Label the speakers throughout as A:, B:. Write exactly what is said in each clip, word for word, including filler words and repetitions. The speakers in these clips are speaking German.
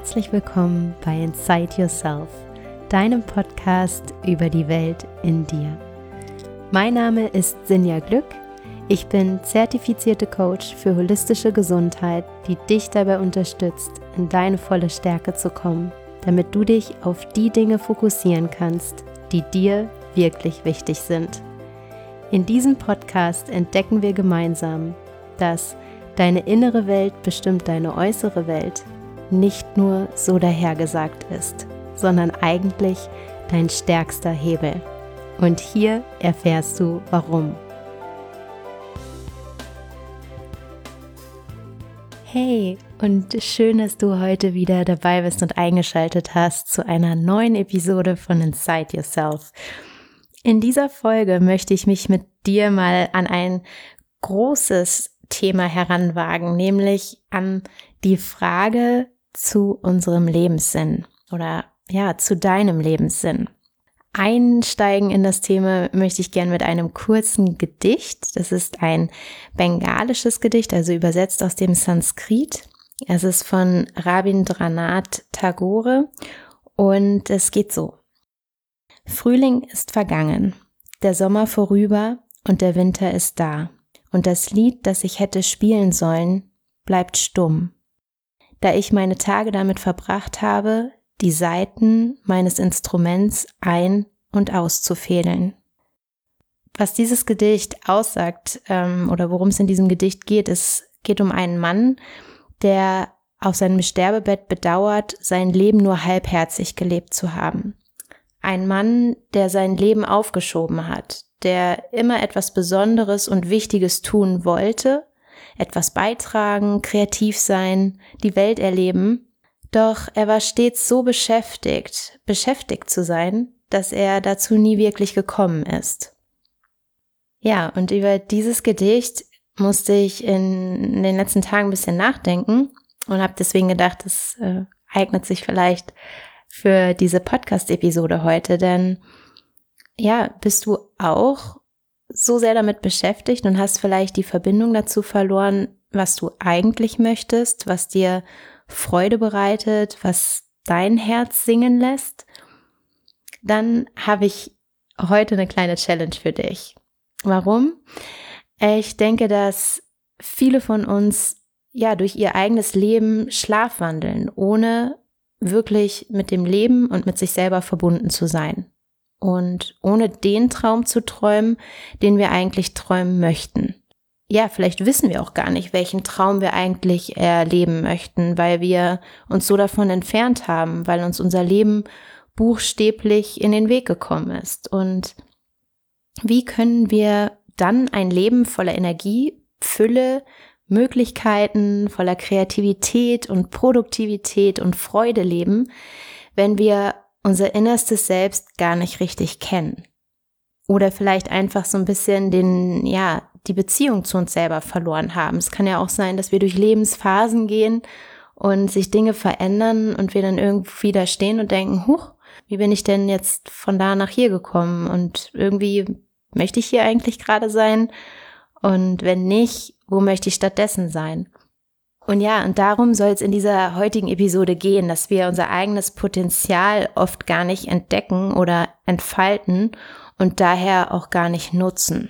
A: herzlich willkommen bei Inside Yourself, deinem Podcast über die Welt in dir. Mein Name ist Sinja Glück, ich bin zertifizierte Coach für holistische Gesundheit, die dich dabei unterstützt, in deine volle Stärke zu kommen, damit du dich auf die Dinge fokussieren kannst, die dir wirklich wichtig sind. In diesem Podcast entdecken wir gemeinsam, dass deine innere Welt bestimmt deine äußere Welt nicht nur so dahergesagt ist, sondern eigentlich dein stärkster Hebel. Und hier erfährst du, warum. Hey, und schön, dass du heute wieder dabei bist und eingeschaltet hast zu einer neuen Episode von Inside Yourself. In dieser Folge möchte ich mich mit dir mal an ein großes Thema heranwagen, nämlich an die Frage zu unserem Lebenssinn oder ja, zu deinem Lebenssinn. Einsteigen in das Thema möchte ich gerne mit einem kurzen Gedicht. Das ist ein bengalisches Gedicht, also übersetzt aus dem Sanskrit. Es ist von Rabindranath Tagore und es geht so. Frühling ist vergangen, der Sommer vorüber und der Winter ist da. Und das Lied, das ich hätte spielen sollen, bleibt stumm, da ich meine Tage damit verbracht habe, die Saiten meines Instruments ein- und auszufädeln. Was dieses Gedicht aussagt, ähm, oder worum es in diesem Gedicht geht, es geht um einen Mann, der auf seinem Sterbebett bedauert, sein Leben nur halbherzig gelebt zu haben. Ein Mann, der sein Leben aufgeschoben hat, der immer etwas Besonderes und Wichtiges tun wollte, etwas beitragen, kreativ sein, die Welt erleben. Doch er war stets so beschäftigt, beschäftigt zu sein, dass er dazu nie wirklich gekommen ist. Ja, und über dieses Gedicht musste ich in den letzten Tagen ein bisschen nachdenken und habe deswegen gedacht, es äh, eignet sich vielleicht für diese Podcast-Episode heute, denn ja, bist du auch so sehr damit beschäftigt und hast vielleicht die Verbindung dazu verloren, was du eigentlich möchtest, was dir Freude bereitet, was dein Herz singen lässt? Dann habe ich heute eine kleine Challenge für dich. Warum? Ich denke, dass viele von uns ja durch ihr eigenes Leben schlafwandeln, ohne wirklich mit dem Leben und mit sich selber verbunden zu sein. Und ohne den Traum zu träumen, den wir eigentlich träumen möchten. Ja, vielleicht wissen wir auch gar nicht, welchen Traum wir eigentlich erleben möchten, weil wir uns so davon entfernt haben, weil uns unser Leben buchstäblich in den Weg gekommen ist. Und wie können wir dann ein Leben voller Energie, Fülle, Möglichkeiten, voller Kreativität und Produktivität und Freude leben, wenn wir unser innerstes Selbst gar nicht richtig kennen? Oder vielleicht einfach so ein bisschen den, ja, die Beziehung zu uns selber verloren haben. Es kann ja auch sein, dass wir durch Lebensphasen gehen und sich Dinge verändern und wir dann irgendwie da stehen und denken, huch, wie bin ich denn jetzt von da nach hier gekommen? Und irgendwie möchte ich hier eigentlich gerade sein? Und wenn nicht, wo möchte ich stattdessen sein? Und ja, und darum soll es in dieser heutigen Episode gehen, dass wir unser eigenes Potenzial oft gar nicht entdecken oder entfalten und daher auch gar nicht nutzen.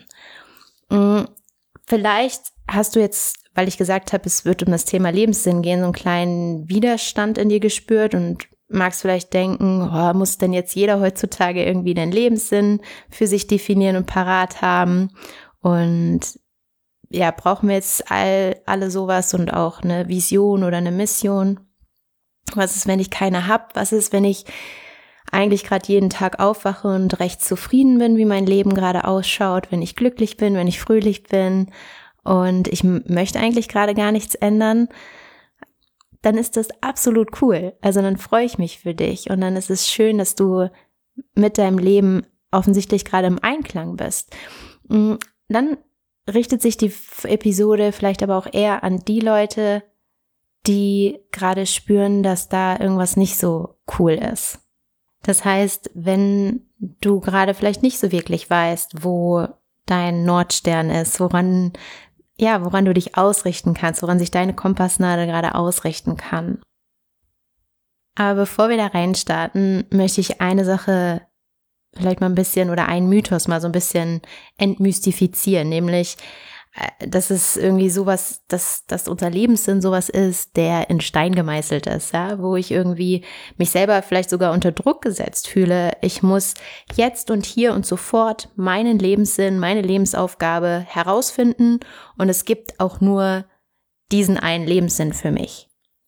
A: Vielleicht hast du jetzt, weil ich gesagt habe, es wird um das Thema Lebenssinn gehen, so einen kleinen Widerstand in dir gespürt und magst vielleicht denken, oh, muss denn jetzt jeder heutzutage irgendwie den Lebenssinn für sich definieren und parat haben? Und ja, brauchen wir jetzt all, alle sowas und auch eine Vision oder eine Mission? Was ist, wenn ich keine habe? Was ist, wenn ich eigentlich gerade jeden Tag aufwache und recht zufrieden bin, wie mein Leben gerade ausschaut, wenn ich glücklich bin, wenn ich fröhlich bin und ich m- möchte eigentlich gerade gar nichts ändern? Dann ist das absolut cool. Also dann freue ich mich für dich und dann ist es schön, dass du mit deinem Leben offensichtlich gerade im Einklang bist. Dann richtet sich die Episode vielleicht aber auch eher an die Leute, die gerade spüren, dass da irgendwas nicht so cool ist. Das heißt, wenn du gerade vielleicht nicht so wirklich weißt, wo dein Nordstern ist, woran, ja, woran du dich ausrichten kannst, woran sich deine Kompassnadel gerade ausrichten kann. Aber bevor wir da reinstarten, möchte ich eine Sache vielleicht mal ein bisschen oder einen Mythos mal so ein bisschen entmystifizieren, nämlich, dass es irgendwie sowas, dass, dass unser Lebenssinn sowas ist, der in Stein gemeißelt ist, ja, wo ich irgendwie mich selber vielleicht sogar unter Druck gesetzt fühle. Ich muss jetzt und hier und sofort meinen Lebenssinn, meine Lebensaufgabe herausfinden und es gibt auch nur diesen einen Lebenssinn für mich.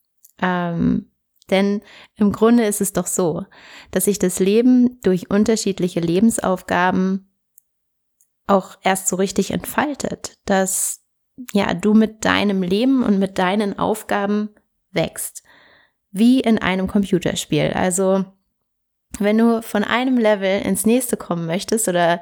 A: Ähm, denn im Grunde ist es doch so, dass sich das Leben durch unterschiedliche Lebensaufgaben auch erst so richtig entfaltet, dass ja du mit deinem Leben und mit deinen Aufgaben wächst, wie in einem Computerspiel. Also wenn du von einem Level ins nächste kommen möchtest oder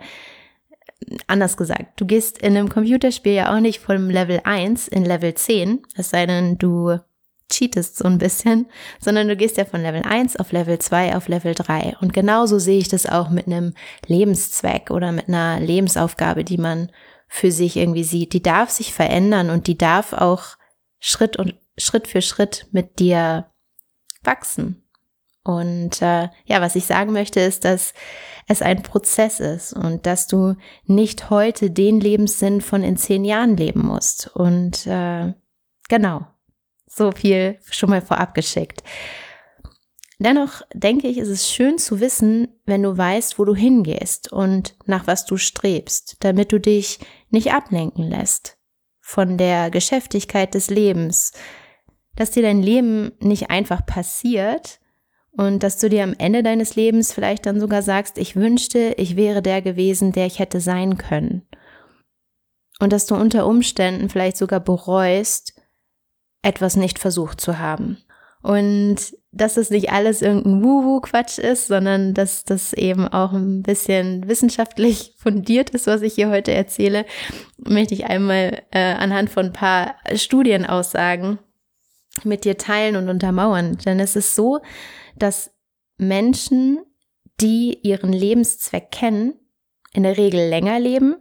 A: anders gesagt, du gehst in einem Computerspiel ja auch nicht von Level eins in Level zehn, es sei denn, du cheatest so ein bisschen, sondern du gehst ja von Level eins auf Level zwei auf Level drei. Und genauso sehe ich das auch mit einem Lebenszweck oder mit einer Lebensaufgabe, die man für sich irgendwie sieht. Die darf sich verändern und die darf auch Schritt und Schritt für Schritt mit dir wachsen. Und äh, ja, was ich sagen möchte, ist, dass es ein Prozess ist und dass du nicht heute den Lebenssinn von in zehn Jahren leben musst. Und äh, genau. So viel schon mal vorab geschickt. Dennoch denke ich, ist es schön zu wissen, wenn du weißt, wo du hingehst und nach was du strebst, damit du dich nicht ablenken lässt von der Geschäftigkeit des Lebens, dass dir dein Leben nicht einfach passiert und dass du dir am Ende deines Lebens vielleicht dann sogar sagst, ich wünschte, ich wäre der gewesen, der ich hätte sein können. Und dass du unter Umständen vielleicht sogar bereust, etwas nicht versucht zu haben. Und dass das nicht alles irgendein Wuhu-Quatsch ist, sondern dass das eben auch ein bisschen wissenschaftlich fundiert ist, was ich hier heute erzähle, möchte ich einmal äh, anhand von ein paar Studienaussagen mit dir teilen und untermauern. Denn es ist so, dass Menschen, die ihren Lebenszweck kennen, in der Regel länger leben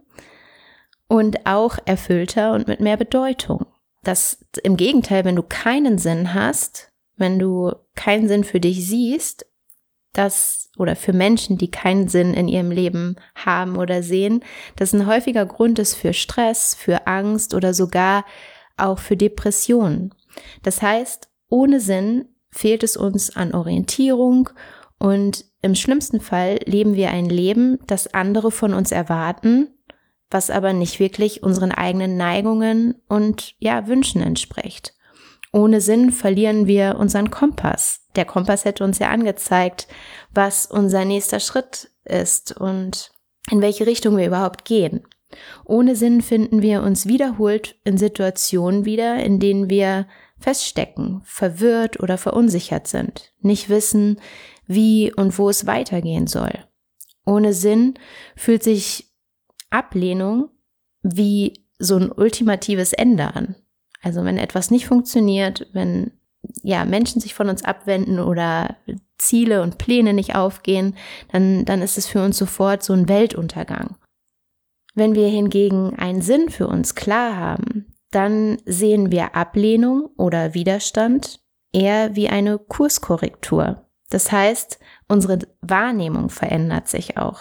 A: und auch erfüllter und mit mehr Bedeutung. Dass im Gegenteil, wenn du keinen Sinn hast, wenn du keinen Sinn für dich siehst, dass oder für Menschen, die keinen Sinn in ihrem Leben haben oder sehen, das ein häufiger Grund ist für Stress, für Angst oder sogar auch für Depressionen. Das heißt, ohne Sinn fehlt es uns an Orientierung und im schlimmsten Fall leben wir ein Leben, das andere von uns erwarten, was aber nicht wirklich unseren eigenen Neigungen und ja, Wünschen entspricht. Ohne Sinn verlieren wir unseren Kompass. Der Kompass hätte uns ja angezeigt, was unser nächster Schritt ist und in welche Richtung wir überhaupt gehen. Ohne Sinn finden wir uns wiederholt in Situationen wieder, in denen wir feststecken, verwirrt oder verunsichert sind, nicht wissen, wie und wo es weitergehen soll. Ohne Sinn fühlt sich Ablehnung wie so ein ultimatives Ende an. Also wenn etwas nicht funktioniert, wenn ja Menschen sich von uns abwenden oder Ziele und Pläne nicht aufgehen, dann, dann ist es für uns sofort so ein Weltuntergang. Wenn wir hingegen einen Sinn für uns klar haben, dann sehen wir Ablehnung oder Widerstand eher wie eine Kurskorrektur. Das heißt, unsere Wahrnehmung verändert sich auch.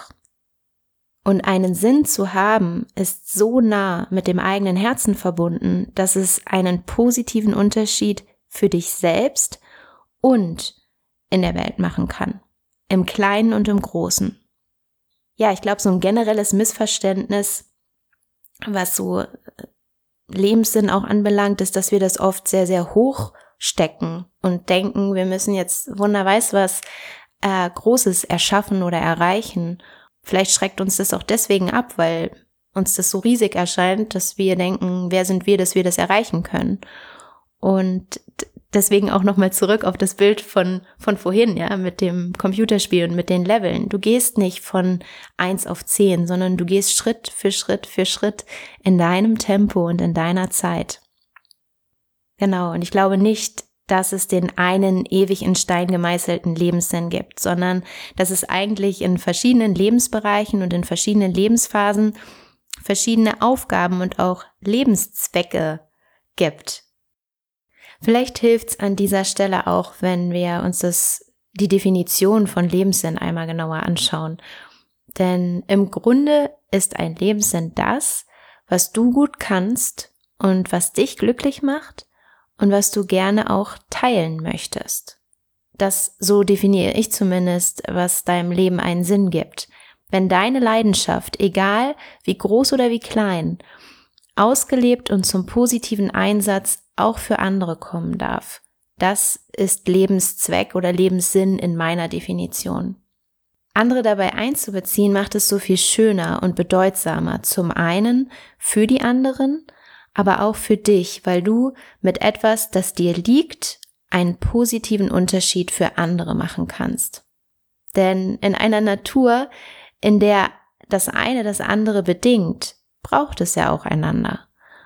A: Und einen Sinn zu haben, ist so nah mit dem eigenen Herzen verbunden, dass es einen positiven Unterschied für dich selbst und in der Welt machen kann. Im Kleinen und im Großen. Ja, ich glaube, so ein generelles Missverständnis, was so Lebenssinn auch anbelangt, ist, dass wir das oft sehr, sehr hoch stecken und denken, wir müssen jetzt Wunder weiß was äh, Großes erschaffen oder erreichen. Vielleicht schreckt uns das auch deswegen ab, weil uns das so riesig erscheint, dass wir denken, wer sind wir, dass wir das erreichen können. Und deswegen auch nochmal zurück auf das Bild von von vorhin, ja, mit dem Computerspiel und mit den Leveln. Du gehst nicht von eins auf zehn, sondern du gehst Schritt für Schritt für Schritt in deinem Tempo und in deiner Zeit. Genau, und ich glaube nicht, dass es den einen ewig in Stein gemeißelten Lebenssinn gibt, sondern dass es eigentlich in verschiedenen Lebensbereichen und in verschiedenen Lebensphasen verschiedene Aufgaben und auch Lebenszwecke gibt. Vielleicht hilft's an dieser Stelle auch, wenn wir uns das, die Definition von Lebenssinn einmal genauer anschauen. Denn im Grunde ist ein Lebenssinn das, was du gut kannst und was dich glücklich macht und was du gerne auch teilen möchtest. Das, so definiere ich zumindest, was deinem Leben einen Sinn gibt. Wenn deine Leidenschaft, egal wie groß oder wie klein, ausgelebt und zum positiven Einsatz auch für andere kommen darf, das ist Lebenszweck oder Lebenssinn in meiner Definition. Andere dabei einzubeziehen, macht es so viel schöner und bedeutsamer. Zum einen für die anderen, aber auch für dich, weil du mit etwas, das dir liegt, einen positiven Unterschied für andere machen kannst. Denn in einer Natur, in der das eine das andere bedingt, braucht es ja auch einander.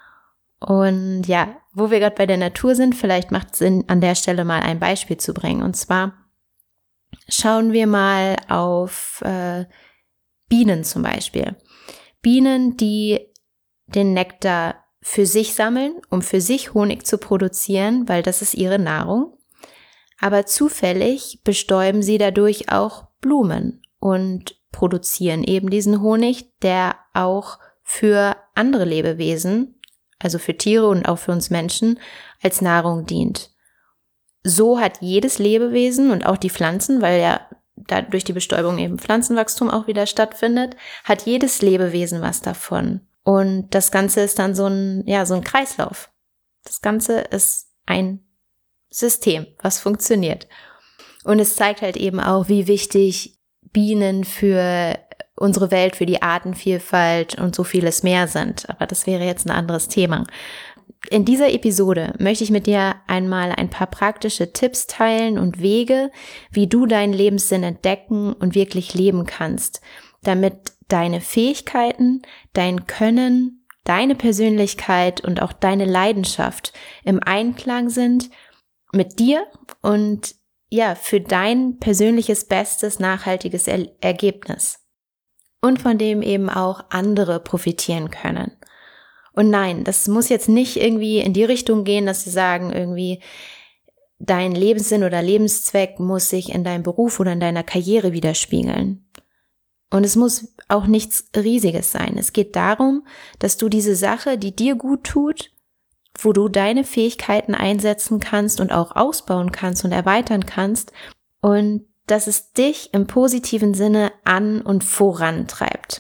A: Und ja, wo wir gerade bei der Natur sind, vielleicht macht es Sinn, an der Stelle mal ein Beispiel zu bringen. Und zwar schauen wir mal auf äh, Bienen zum Beispiel. Bienen, die den Nektar für sich sammeln, um für sich Honig zu produzieren, weil das ist ihre Nahrung. Aber zufällig bestäuben sie dadurch auch Blumen und produzieren eben diesen Honig, der auch für andere Lebewesen, also für Tiere und auch für uns Menschen, als Nahrung dient. So hat jedes Lebewesen und auch die Pflanzen, weil ja da durch die Bestäubung eben Pflanzenwachstum auch wieder stattfindet, hat jedes Lebewesen was davon. Und das Ganze ist dann so ein, ja, so ein Kreislauf. Das Ganze ist ein System, was funktioniert. Und es zeigt halt eben auch, wie wichtig Bienen für unsere Welt, für die Artenvielfalt und so vieles mehr sind. Aber das wäre jetzt ein anderes Thema. In dieser Episode möchte ich mit dir einmal ein paar praktische Tipps teilen und Wege, wie du deinen Lebenssinn entdecken und wirklich leben kannst, damit deine Fähigkeiten, dein Können, deine Persönlichkeit und auch deine Leidenschaft im Einklang sind mit dir und ja, für dein persönliches bestes, nachhaltiges er- Ergebnis. Und von dem eben auch andere profitieren können. Und nein, das muss jetzt nicht irgendwie in die Richtung gehen, dass sie sagen, irgendwie dein Lebenssinn oder Lebenszweck muss sich in deinem Beruf oder in deiner Karriere widerspiegeln. Und es muss auch nichts Riesiges sein. Es geht darum, dass du diese Sache, die dir gut tut, wo du deine Fähigkeiten einsetzen kannst und auch ausbauen kannst und erweitern kannst und dass es dich im positiven Sinne an- und vorantreibt.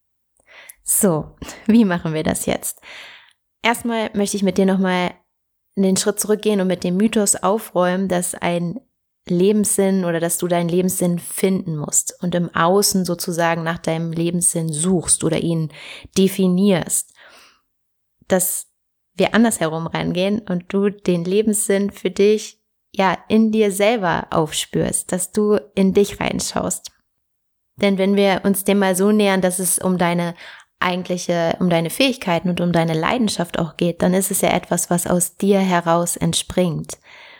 A: So, wie machen wir das jetzt? Erstmal möchte ich mit dir nochmal den Schritt zurückgehen und mit dem Mythos aufräumen, dass ein Lebenssinn oder dass du deinen Lebenssinn finden musst und im Außen sozusagen nach deinem Lebenssinn suchst oder ihn definierst. Dass wir andersherum reingehen und du den Lebenssinn für dich ja in dir selber aufspürst, dass du in dich reinschaust. Denn wenn wir uns dem mal so nähern, dass es um deine eigentliche, um deine Fähigkeiten und um deine Leidenschaft auch geht, dann ist es ja etwas, was aus dir heraus entspringt,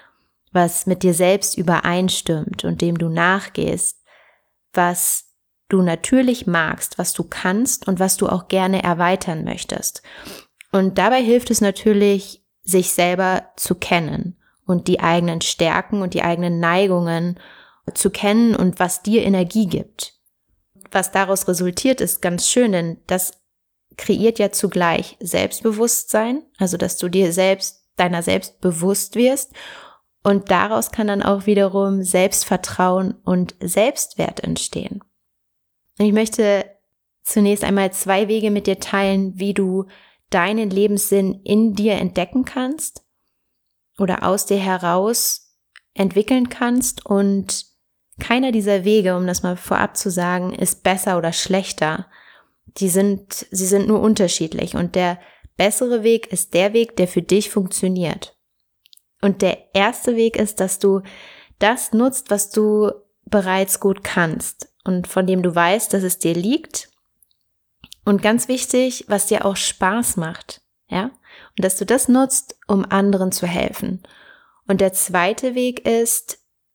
A: was mit dir selbst übereinstimmt und dem du nachgehst, was du natürlich magst, was du kannst und was du auch gerne erweitern möchtest. Und dabei hilft es natürlich, sich selber zu kennen und die eigenen Stärken und die eigenen Neigungen zu kennen und was dir Energie gibt. Was daraus resultiert, ist ganz schön, denn das kreiert ja zugleich Selbstbewusstsein, also dass du dir selbst, deiner selbst bewusst wirst und daraus kann dann auch wiederum Selbstvertrauen und Selbstwert entstehen. Und ich möchte zunächst einmal zwei Wege mit dir teilen, wie du deinen Lebenssinn in dir entdecken kannst oder aus dir heraus entwickeln kannst und keiner dieser Wege, um das mal vorab zu sagen, ist besser oder schlechter. Die sind, sie sind nur unterschiedlich und der bessere Weg ist der Weg, der für dich funktioniert. Und der erste Weg ist, dass du das nutzt, was du bereits gut kannst und von dem du weißt, dass es dir liegt. Und ganz wichtig, was dir auch Spaß macht, ja? Und dass du das nutzt, um anderen zu helfen. Und der zweite Weg ist,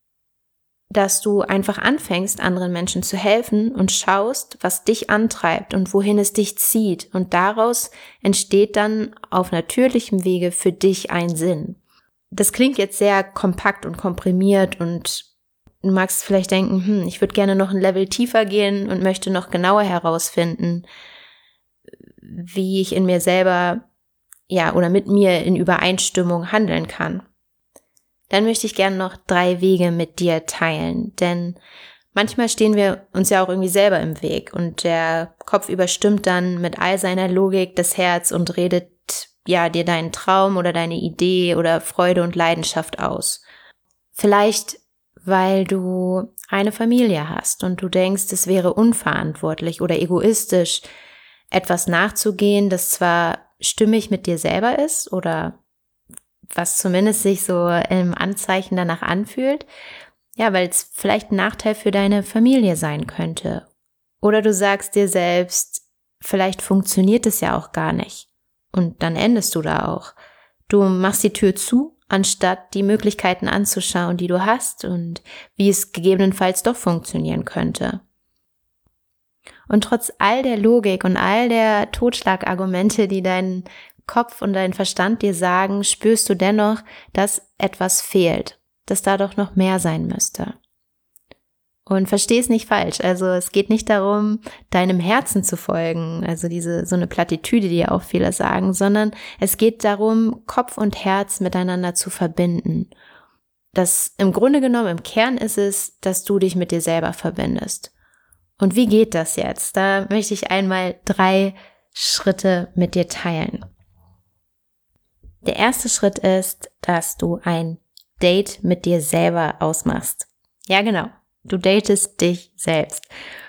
A: dass du einfach anfängst, anderen Menschen zu helfen und schaust, was dich antreibt und wohin es dich zieht. Und daraus entsteht dann auf natürlichem Wege für dich ein Sinn. das klingt jetzt sehr kompakt und komprimiert und du magst vielleicht denken, hm, ich würde gerne noch ein Level tiefer gehen und möchte noch genauer herausfinden, wie ich in mir selber, ja, oder mit mir in Übereinstimmung handeln kann. Dann möchte ich gerne noch drei Wege mit dir teilen, denn manchmal stehen wir uns ja auch irgendwie selber im Weg und der Kopf überstimmt dann mit all seiner Logik das Herz und redet ja dir deinen Traum oder deine Idee oder Freude und Leidenschaft aus. Vielleicht, weil du eine Familie hast und du denkst, es wäre unverantwortlich oder egoistisch, etwas nachzugehen, das zwar stimmig mit dir selber ist oder was zumindest sich so im Anzeichen danach anfühlt, ja, weil es vielleicht ein Nachteil für deine Familie sein könnte. Oder du sagst dir selbst, vielleicht funktioniert es ja auch gar nicht. Und dann endest du da auch. Du machst die Tür zu, anstatt die Möglichkeiten anzuschauen, die du hast und wie es gegebenenfalls doch funktionieren könnte. Und trotz all der Logik und all der Totschlagargumente, die dein Kopf und dein Verstand dir sagen, spürst du dennoch, dass etwas fehlt, dass da doch noch mehr sein müsste. Und versteh es nicht falsch, also es geht nicht darum, deinem Herzen zu folgen, also diese so eine Plattitüde, die ja auch viele sagen, sondern es geht darum, Kopf und Herz miteinander zu verbinden. Das im Grunde genommen, im Kern ist es, dass du dich mit dir selber verbindest. Und wie geht das jetzt? Da möchte ich einmal drei Schritte mit dir teilen. Der erste Schritt ist, dass du ein Date mit dir selber ausmachst. Ja, genau. Du datest dich selbst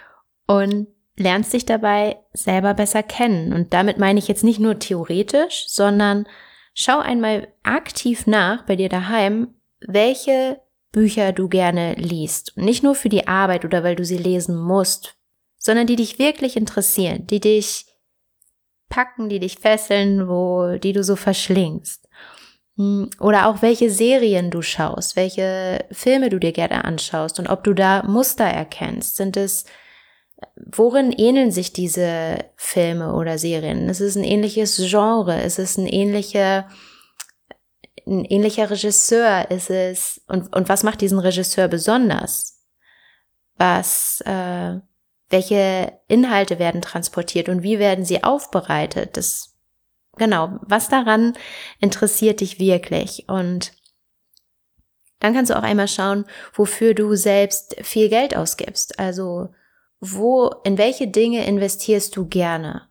A: und lernst dich dabei selber besser kennen. Und damit meine ich jetzt nicht nur theoretisch, sondern schau einmal aktiv nach bei dir daheim, welche Bücher du gerne liest. Und nicht nur für die Arbeit oder weil du sie lesen musst, sondern die dich wirklich interessieren, die dich packen, die dich fesseln, wo, die du so verschlingst. Oder auch welche Serien du schaust, welche Filme du dir gerne anschaust und ob du da Muster erkennst. Sind es, worin ähneln sich diese Filme oder Serien? Ist es ein ähnliches Genre? Ist es ein ähnlicher, ein ähnlicher Regisseur? Ist es, und, und was macht diesen Regisseur besonders? Was, äh, welche Inhalte werden transportiert und wie werden sie aufbereitet? Das Genau, was daran interessiert dich wirklich? Und dann kannst du auch einmal schauen, wofür du selbst viel Geld ausgibst. Also wo, in welche Dinge investierst du gerne?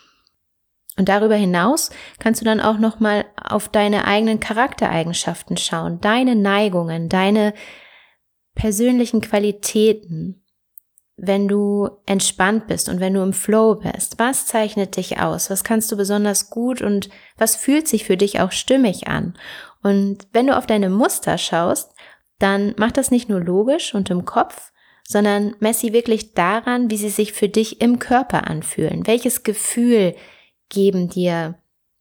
A: Und darüber hinaus kannst du dann auch nochmal auf deine eigenen Charaktereigenschaften schauen, deine Neigungen, deine persönlichen Qualitäten. Wenn du entspannt bist und wenn du im Flow bist, was zeichnet dich aus? Was kannst du besonders gut und was fühlt sich für dich auch stimmig an? Und wenn du auf deine Muster schaust, dann mach das nicht nur logisch und im Kopf, sondern mess sie wirklich daran, wie sie sich für dich im Körper anfühlen. Welches Gefühl geben dir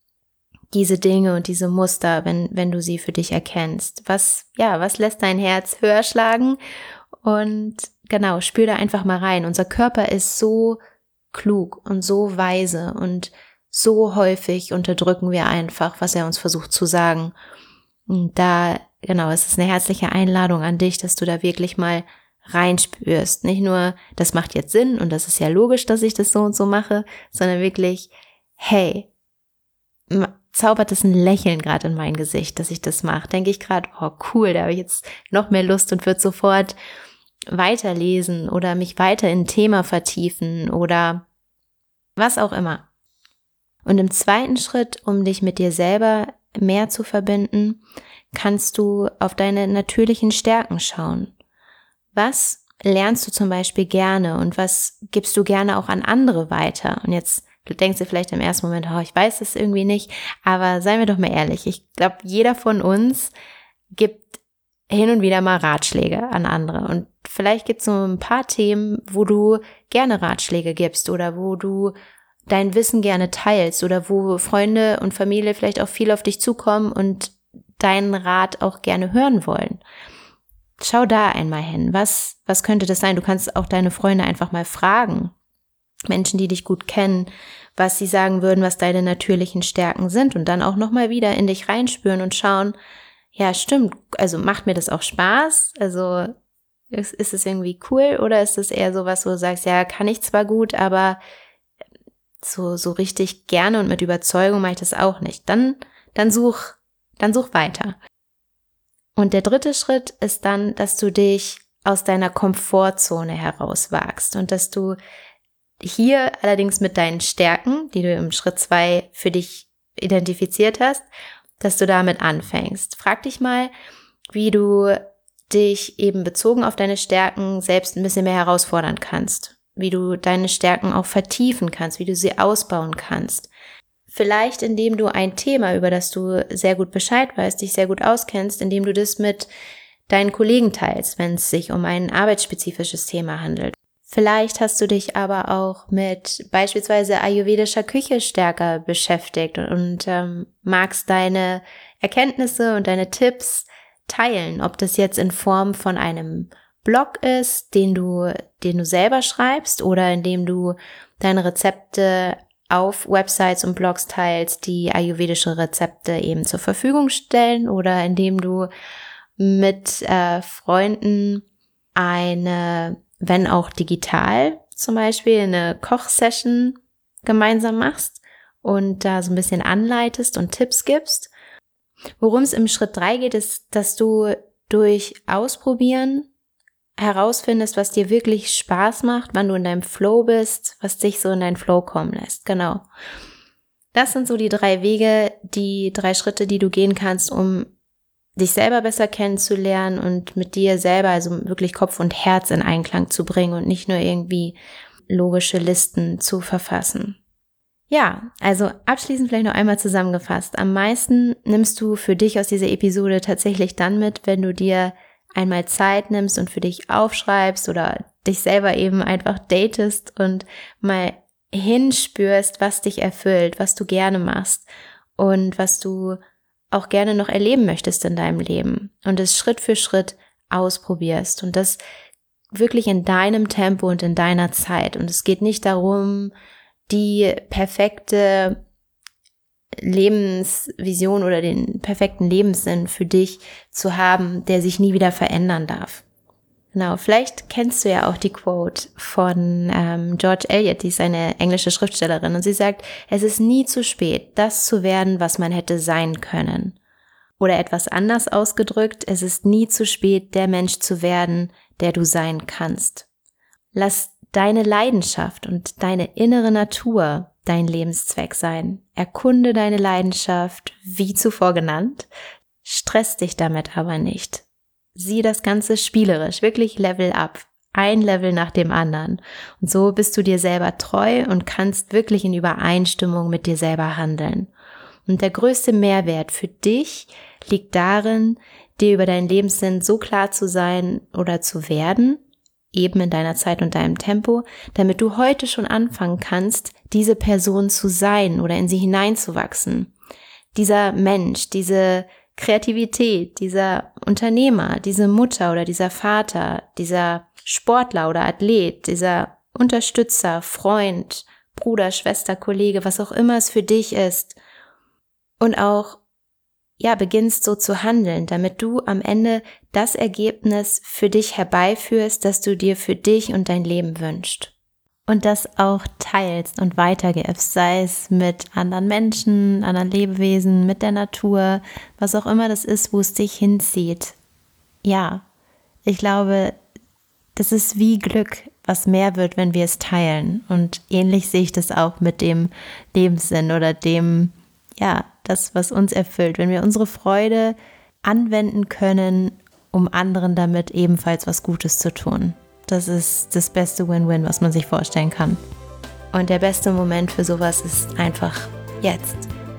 A: diese Dinge und diese Muster, wenn, wenn du sie für dich erkennst? Was, ja, was lässt dein Herz höher schlagen? Und genau, spür da einfach mal rein. Unser Körper ist so klug und so weise und so häufig unterdrücken wir einfach, was er uns versucht zu sagen. Und da, genau, es ist eine herzliche Einladung an dich, dass du da wirklich mal reinspürst. Nicht nur, das macht jetzt Sinn und das ist ja logisch, dass ich das so und so mache, sondern wirklich, hey, zaubert es ein Lächeln gerade in mein Gesicht, dass ich das mache. Denke ich gerade, oh cool, da habe ich jetzt noch mehr Lust und würde sofort weiterlesen oder mich weiter in ein Thema vertiefen oder was auch immer. Und im zweiten Schritt, um dich mit dir selber mehr zu verbinden, kannst du auf deine natürlichen Stärken schauen. Was lernst du zum Beispiel gerne und was gibst du gerne auch an andere weiter? Und jetzt denkst du vielleicht im ersten Moment, oh, ich weiß das irgendwie nicht, aber seien wir doch mal ehrlich, ich glaube, jeder von uns gibt hin und wieder mal Ratschläge an andere und vielleicht gibt es so ein paar Themen, wo du gerne Ratschläge gibst oder wo du dein Wissen gerne teilst oder wo Freunde und Familie vielleicht auch viel auf dich zukommen und deinen Rat auch gerne hören wollen. Schau da einmal hin. Was, was könnte das sein? Du kannst auch deine Freunde einfach mal fragen. Menschen, die dich gut kennen, was sie sagen würden, was deine natürlichen Stärken sind und dann auch nochmal wieder in dich reinspüren und schauen, ja, stimmt, also macht mir das auch Spaß? Also ist, ist es irgendwie cool oder ist es eher sowas, wo du sagst, ja, kann ich zwar gut, aber so, so richtig gerne und mit Überzeugung mache ich das auch nicht. Dann, dann such, dann such weiter. Und der dritte Schritt ist dann, dass du dich aus deiner Komfortzone herauswagst und dass du hier allerdings mit deinen Stärken, die du im Schritt zwei für dich identifiziert hast, dass du damit anfängst. Frag dich mal, wie du dich eben bezogen auf deine Stärken selbst ein bisschen mehr herausfordern kannst, wie du deine Stärken auch vertiefen kannst, wie du sie ausbauen kannst. Vielleicht indem du ein Thema, über das du sehr gut Bescheid weißt, dich sehr gut auskennst, indem du das mit deinen Kollegen teilst, wenn es sich um ein arbeitsspezifisches Thema handelt. Vielleicht hast du dich aber auch mit beispielsweise ayurvedischer Küche stärker beschäftigt und, und ähm, magst deine Erkenntnisse und deine Tipps teilen, ob das jetzt in Form von einem Blog ist, den du, den du selber schreibst oder indem du deine Rezepte auf Websites und Blogs teilst, die ayurvedische Rezepte eben zur Verfügung stellen oder indem du mit äh, Freunden eine, wenn auch digital, zum Beispiel eine Kochsession gemeinsam machst und da so ein bisschen anleitest und Tipps gibst. Worum es im Schritt drei geht, ist, dass du durch Ausprobieren herausfindest, was dir wirklich Spaß macht, wann du in deinem Flow bist, was dich so in deinen Flow kommen lässt. Genau. Das sind so die drei Wege, die drei Schritte, die du gehen kannst, um dich selber besser kennenzulernen und mit dir selber, also wirklich Kopf und Herz in Einklang zu bringen und nicht nur irgendwie logische Listen zu verfassen. Ja, also abschließend vielleicht noch einmal zusammengefasst. Am meisten nimmst du für dich aus dieser Episode tatsächlich dann mit, wenn du dir einmal Zeit nimmst und für dich aufschreibst oder dich selber eben einfach datest und mal hinspürst, was dich erfüllt, was du gerne machst und was du auch gerne noch erleben möchtest in deinem Leben und es Schritt für Schritt ausprobierst und das wirklich in deinem Tempo und in deiner Zeit. Und es geht nicht darum, die perfekte Lebensvision oder den perfekten Lebenssinn für dich zu haben, der sich nie wieder verändern darf. Genau, vielleicht kennst du ja auch die Quote von ähm, George Eliot, die ist eine englische Schriftstellerin und sie sagt, es ist nie zu spät, das zu werden, was man hätte sein können. Oder etwas anders ausgedrückt, es ist nie zu spät, der Mensch zu werden, der du sein kannst. Lass deine Leidenschaft und deine innere Natur dein Lebenszweck sein. Erkunde deine Leidenschaft, wie zuvor genannt. Stress dich damit aber nicht. Sieh das Ganze spielerisch, wirklich Level up. Ein Level nach dem anderen. Und so bist du dir selber treu und kannst wirklich in Übereinstimmung mit dir selber handeln. Und der größte Mehrwert für dich liegt darin, dir über deinen Lebenssinn so klar zu sein oder zu werden, eben in deiner Zeit und deinem Tempo, damit du heute schon anfangen kannst, diese Person zu sein oder in sie hineinzuwachsen. Dieser Mensch, diese Kreativität, dieser Unternehmer, diese Mutter oder dieser Vater, dieser Sportler oder Athlet, dieser Unterstützer, Freund, Bruder, Schwester, Kollege, was auch immer es für dich ist. Und auch, ja, beginnst so zu handeln, damit du am Ende das Ergebnis für dich herbeiführst, das du dir für dich und dein Leben wünschst. Und das auch teilst und weitergibst, sei es mit anderen Menschen, anderen Lebewesen, mit der Natur, was auch immer das ist, wo es dich hinzieht. Ja, ich glaube, das ist wie Glück, was mehr wird, wenn wir es teilen. Und ähnlich sehe ich das auch mit dem Lebenssinn oder dem, ja, das, was uns erfüllt, wenn wir unsere Freude anwenden können, um anderen damit ebenfalls was Gutes zu tun. Das ist das beste Win-Win, was man sich vorstellen kann. Und der beste Moment für sowas ist einfach jetzt.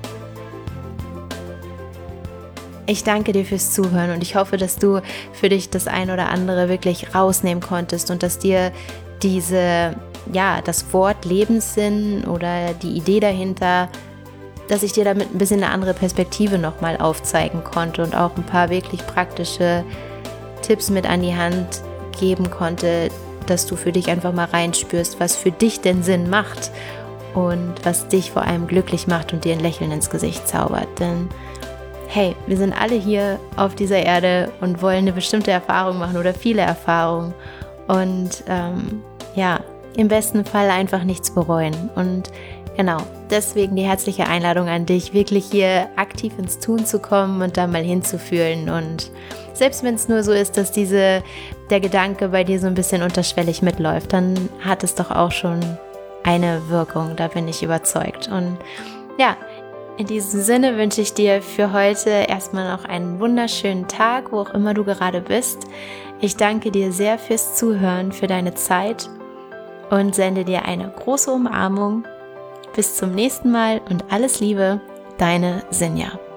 A: Ich danke dir fürs Zuhören und ich hoffe, dass du für dich das ein oder andere wirklich rausnehmen konntest und dass dir diese, ja, das Wort Lebenssinn oder die Idee dahinter, dass ich dir damit ein bisschen eine andere Perspektive nochmal aufzeigen konnte und auch ein paar wirklich praktische Tipps mit an die Hand geben konnte, dass du für dich einfach mal reinspürst, was für dich denn Sinn macht und was dich vor allem glücklich macht und dir ein Lächeln ins Gesicht zaubert. Denn hey, wir sind alle hier auf dieser Erde und wollen eine bestimmte Erfahrung machen oder viele Erfahrungen und ähm, ja, im besten Fall einfach nichts bereuen. Und genau, deswegen die herzliche Einladung an dich, wirklich hier aktiv ins Tun zu kommen und da mal hinzufühlen. Und selbst wenn es nur so ist, dass diese, der Gedanke bei dir so ein bisschen unterschwellig mitläuft, dann hat es doch auch schon eine Wirkung, da bin ich überzeugt. Und ja, in diesem Sinne wünsche ich dir für heute erstmal noch einen wunderschönen Tag, wo auch immer du gerade bist. Ich danke dir sehr fürs Zuhören, für deine Zeit und sende dir eine große Umarmung. Bis zum nächsten Mal und alles Liebe, deine Sinja.